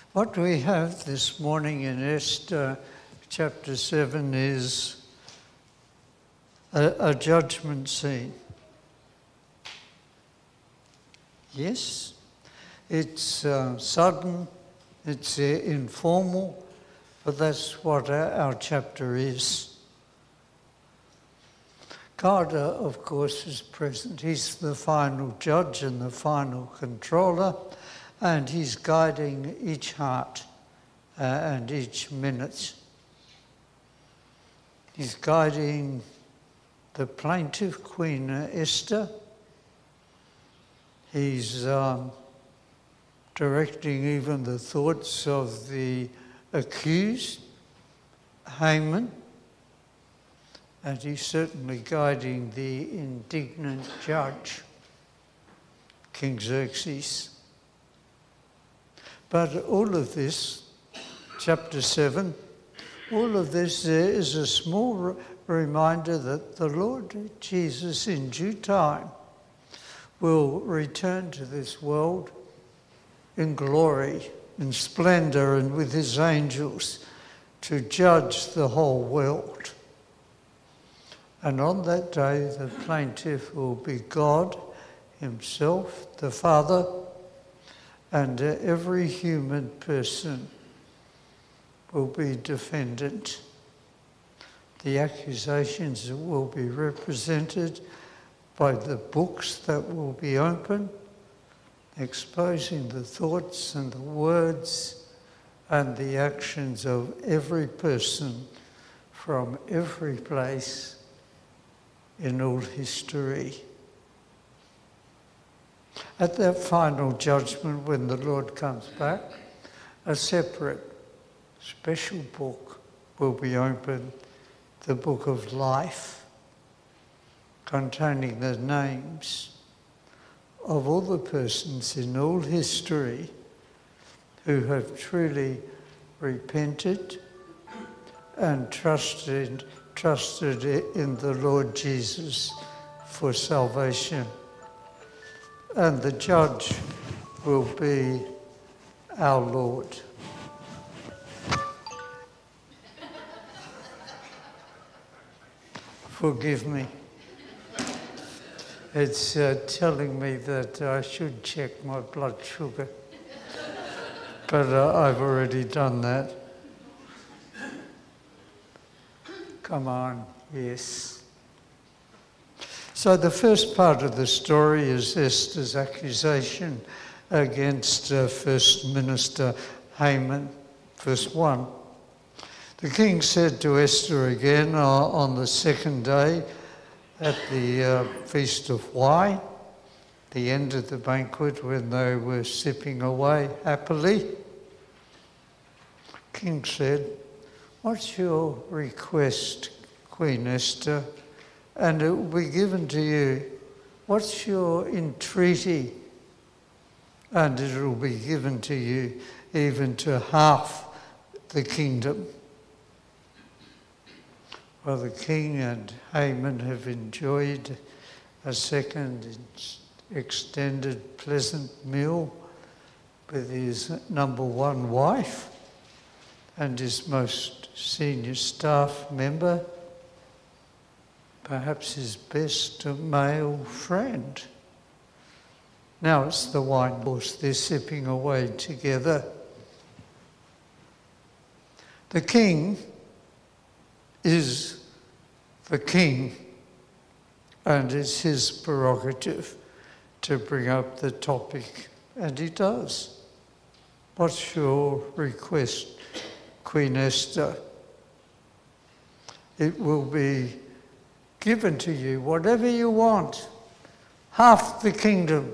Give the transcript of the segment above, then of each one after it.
What we have this morning in Esther chapter 7 is a judgment scene. Yes, it's sudden, it's informal, but that's what our chapter is. God, of course, is present. He's the final judge and the final controller, and he's guiding each heart and each minute. He's guiding the plaintiff, Queen Esther. He's directing even the thoughts of the accused, Haman, and he's certainly guiding the indignant judge, King Xerxes. But all of this, chapter 7, all of this is a small reminder that the Lord Jesus in due time will return to this world in glory, in splendour, and with his angels to judge the whole world. And on that day, the plaintiff will be God himself, the Father, and every human person will be defendant. The accusations will be represented by the books that will be open, exposing the thoughts and the words and the actions of every person from every place in all history. At that final judgment, when the Lord comes back, a separate, special book will be opened, the book of life, containing the names of all the persons in all history who have truly repented and trusted in the Lord Jesus for salvation. And the judge will be our Lord. Forgive me. It's telling me that I should check my blood sugar, but I've already done that. Come on, yes. So the first part of the story is Esther's accusation against First Minister Haman. Verse 1. The king said to Esther again on the second day at the Feast of Wine, the end of the banquet when they were sipping away happily. King said, "What's your request, Queen Esther? And it will be given to you. What's your entreaty? And it will be given to you, even to half the kingdom." Well, the king and Haman have enjoyed a second extended pleasant meal with his number one wife and his most senior staff member, perhaps his best male friend. Now it's the wine course, they're sipping away together. The king is the king, and it's his prerogative to bring up the topic, and he does. What's your request, Queen Esther? It will be given to you, whatever you want, half the kingdom.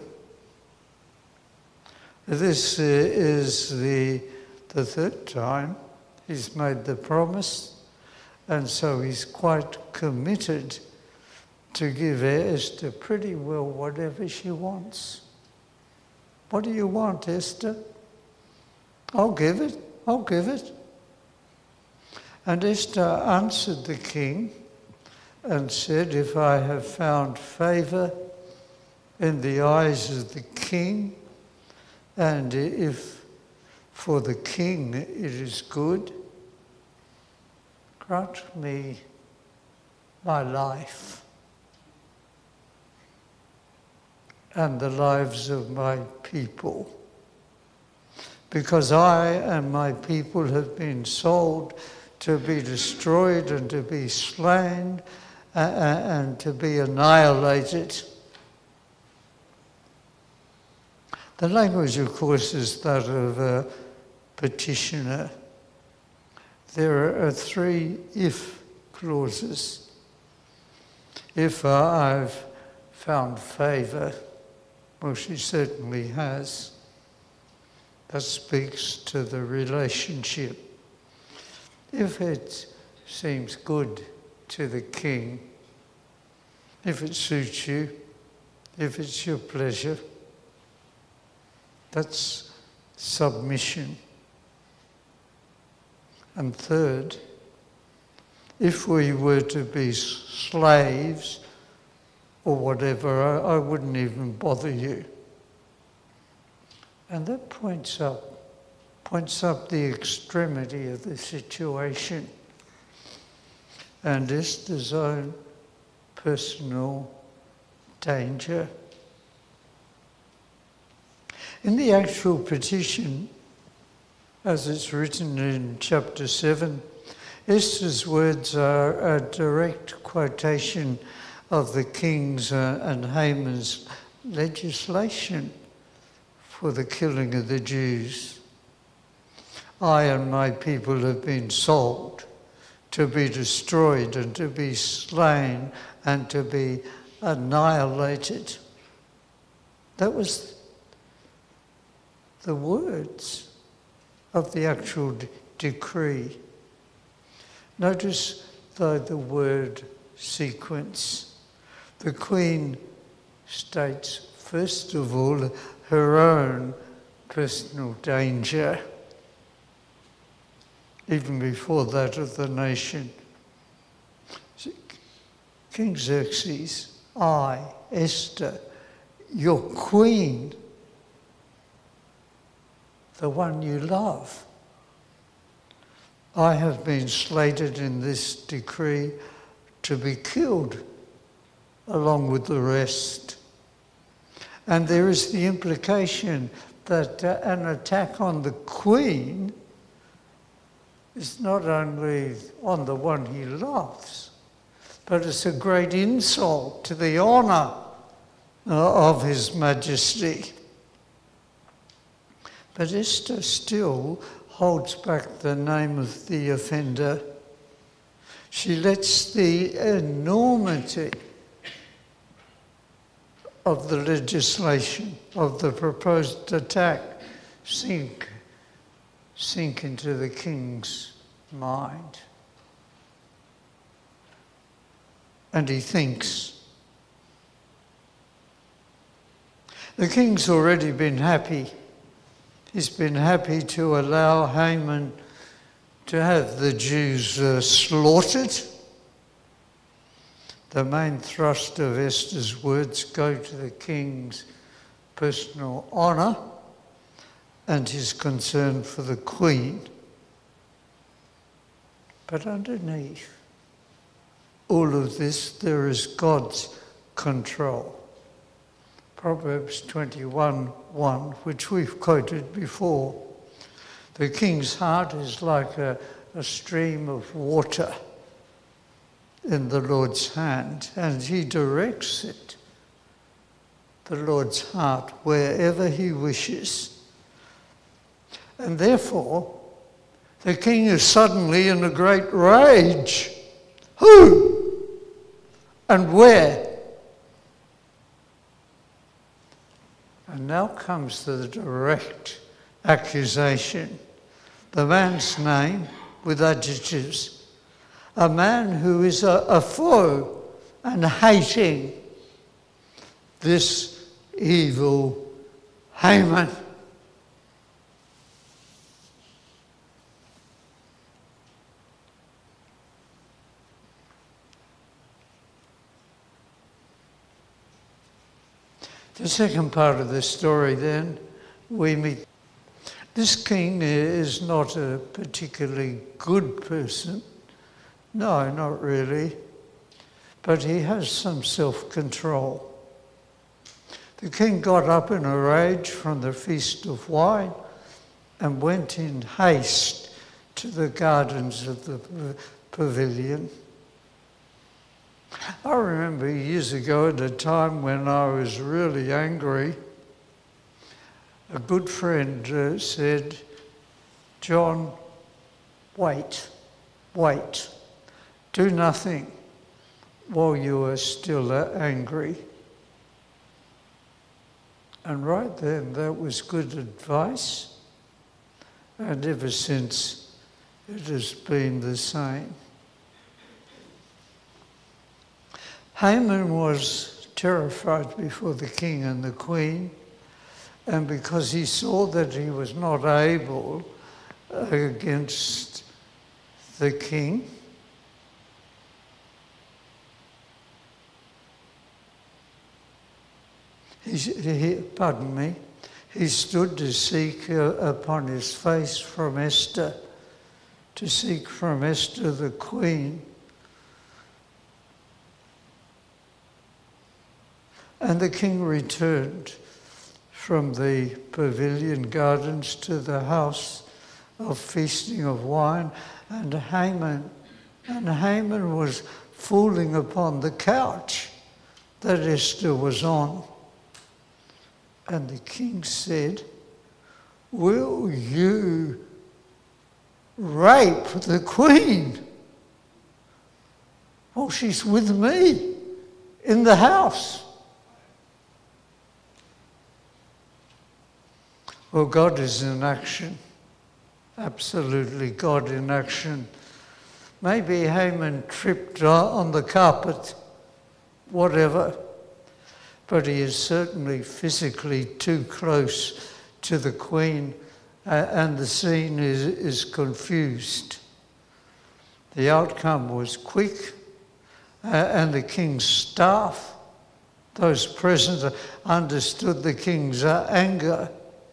This is the third time he's made the promise, and so he's quite committed to give Esther pretty well whatever she wants. What do you want, Esther? I'll give it, I'll give it. And Esther answered the king and said, "If I have found favour in the eyes of the king, and if For the king it is good. Grant me my life and the lives of my people, because I and my people have been sold to be destroyed and to be slain and to be annihilated. The language, of course, is that of a petitioner. There are 3 if clauses. If I've found favour, well, she certainly has. That speaks to the relationship. If it seems good to the king, if it suits you, if it's your pleasure, that's submission. And third, if we were to be slaves or whatever, I wouldn't even bother you. And that points up the extremity of the situation and Esther's own personal danger. In the actual petition, as it's written in chapter 7, Esther's words are a direct quotation of the king's and Haman's legislation for the killing of the Jews. I and my people have been sold to be destroyed and to be slain and to be annihilated. That was the words of the actual decree. Notice, though, the word sequence. The Queen states, first of all, her own personal danger, even before that of the nation. King Xerxes, I, Esther, your queen, the one you love, I have been slated in this decree to be killed along with the rest. And there is the implication that an attack on the Queen is not only on the one he loves, but it's a great insult to the honour of His Majesty. But Esther still holds back the name of the offender. She lets the enormity of the legislation, of the proposed attack, sink into the king's mind. And he thinks. The king's already been happy. He's been happy to allow Haman to have the Jews slaughtered. The main thrust of Esther's words go to the king's personal honour and his concern for the queen. But underneath all of this, there is God's control. Proverbs 21:1, which we've quoted before. The king's heart is like a stream of water in the Lord's hand, and he directs it, the Lord's heart, wherever he wishes. And therefore, the king is suddenly in a great rage. Who? And where? And now comes the direct accusation. The man's name with adjectives. A man who is a foe and hating this evil Haman. The second part of the story then, we meet This king is not a particularly good person. No, not really. But he has some self-control. The king got up in a rage from the feast of wine and went in haste to the gardens of the pavilion. I remember years ago, at a time when I was really angry, a good friend said, "John, wait, do nothing while you are still angry." And right then, that was good advice. And ever since, it has been the same. Haman was terrified before the king and the queen, and because he saw that he was not able against the king, he stood to seek upon his face from Esther, to seek from Esther the queen. And the king returned from the pavilion gardens to the house of feasting of wine, and Haman was fooling upon the couch that Esther was on. And the king said, "Will you rape the queen? Well, she's with me in the house." Well, God is in action. Absolutely, God in action. Maybe Haman tripped on the carpet, whatever. But he is certainly physically too close to the queen, and the scene is confused. The outcome was quick, and the king's staff, those present, understood the king's anger,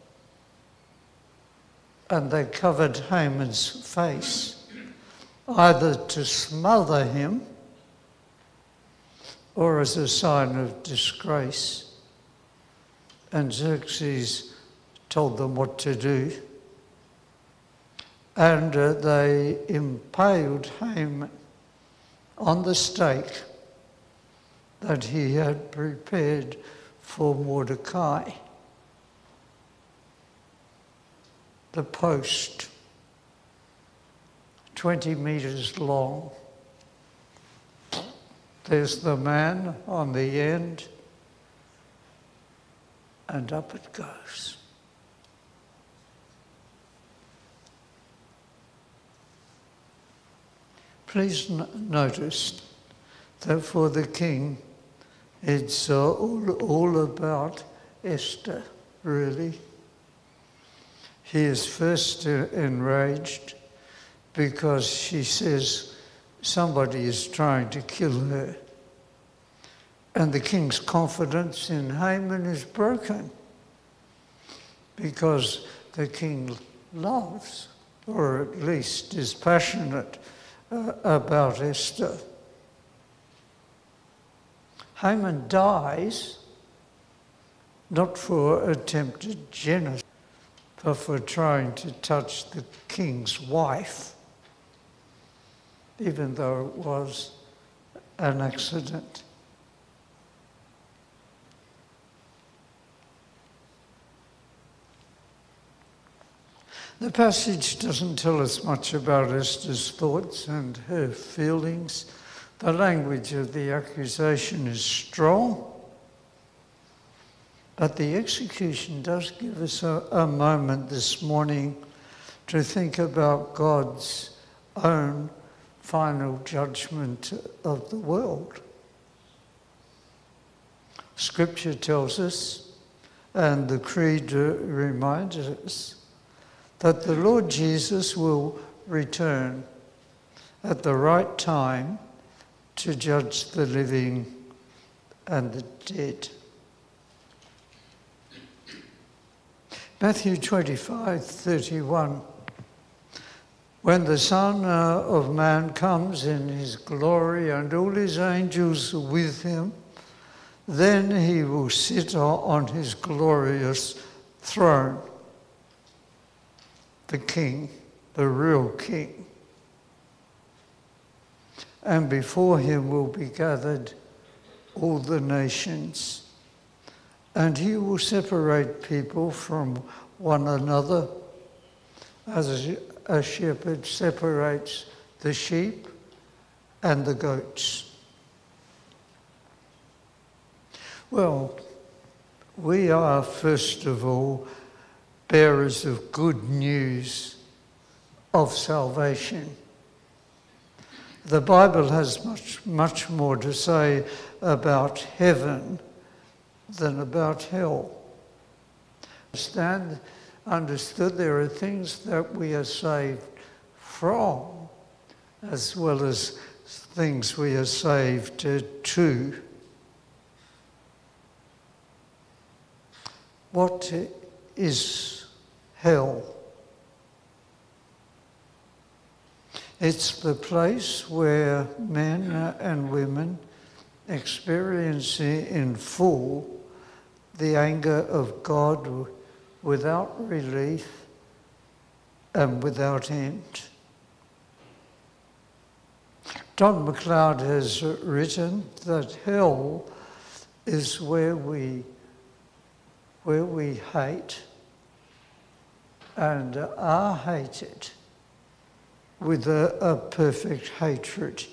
and they covered Haman's face, either to smother him or as a sign of disgrace. And Xerxes told them what to do. And they impaled Haman on the stake that he had prepared for Mordecai. The post, 20 meters long. There's the man on the end, and up it goes. Please notice that for the king, it's all about Esther, really. He is first enraged because she says somebody is trying to kill her. And the king's confidence in Haman is broken because the king loves, or at least is passionate about Esther. Haman dies not for attempted genocide, but for trying to touch the king's wife, even though it was an accident. The passage doesn't tell us much about Esther's thoughts and her feelings. The language of the accusation is strong, but the execution does give us a moment this morning to think about God's own final judgment of the world. Scripture tells us, and the Creed reminds us, that the Lord Jesus will return at the right time to judge the living and the dead. Matthew 25:31. When the Son of Man comes in his glory and all his angels with him, then he will sit on his glorious throne. The King, the real King. And before him will be gathered all the nations. And he will separate people from one another as a shepherd separates the sheep and the goats. Well, we are, first of all, bearers of good news of salvation. The Bible has much more to say about heaven than about hell. Understood, there are things that we are saved from, as well as things we are saved to. What is hell? It's the place where men and women experience in full the anger of God without relief and without end. Don McLeod has written that hell is where we hate and are hated with a perfect hatred,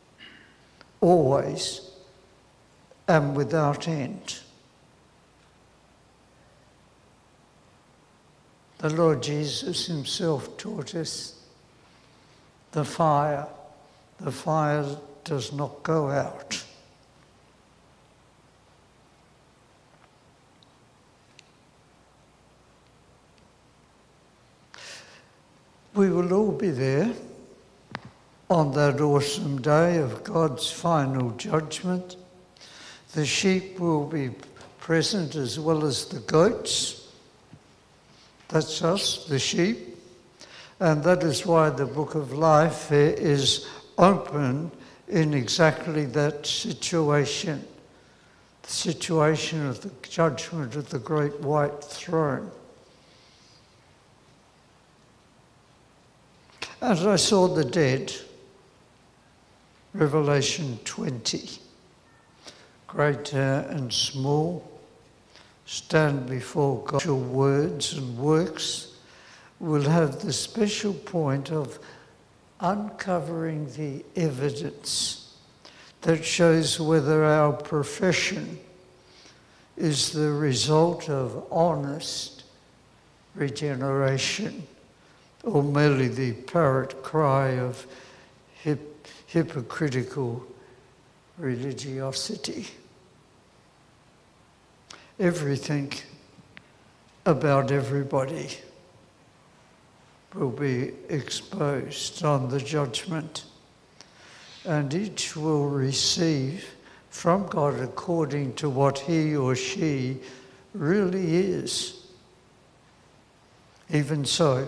always and without end. The Lord Jesus himself taught us the fire does not go out. We will all be there on that awesome day of God's final judgment. The sheep will be present as well as the goats. That's us, the sheep. And that is why the book of life is open in exactly that situation. The situation of the judgment of the great white throne. And I saw the dead, Revelation 20, great and small, stand before God. Your words and works will have the special point of uncovering the evidence that shows whether our profession is the result of honest regeneration or merely the parrot cry of hypocritical religiosity. Everything about everybody will be exposed on the judgment, and each will receive from God according to what he or she really is. Even so,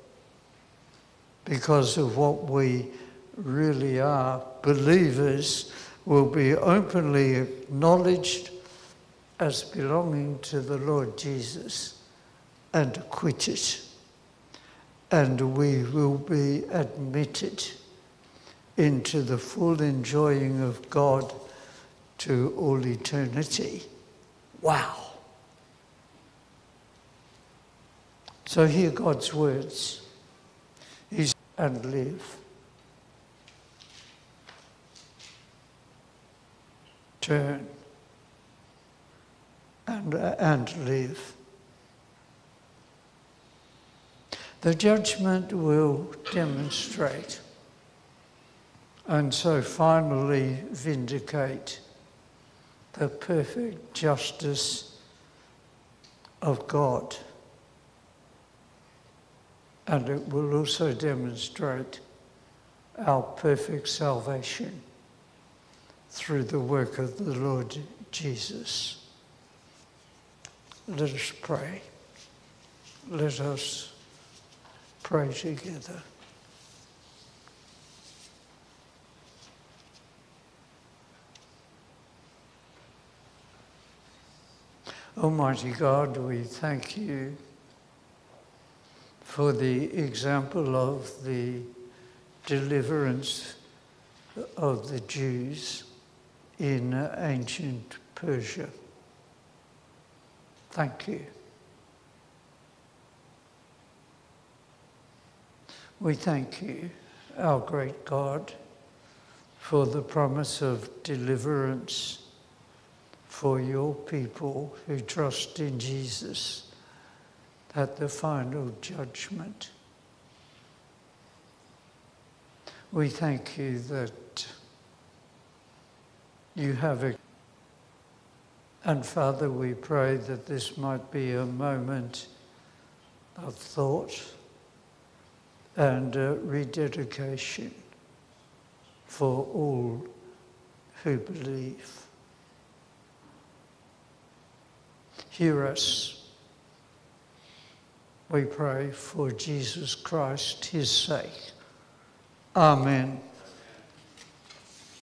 because of what we really are, believers will be openly acknowledged as belonging to the Lord Jesus and acquitted. And we will be admitted into the full enjoying of God to all eternity. Wow. So hear God's words. And live. Turn and live. The judgment will demonstrate and so finally vindicate the perfect justice of God. And it will also demonstrate our perfect salvation through the work of the Lord Jesus. Let us pray. Let us pray together. Almighty God, we thank you for the example of the deliverance of the Jews in ancient Persia. Thank you. We thank you, our great God, for the promise of deliverance for your people who trust in Jesus at the final judgment. We thank you that you have a... And Father, we pray that this might be a moment of thought and rededication for all who believe. Hear us, we pray, for Jesus Christ, his sake. Amen.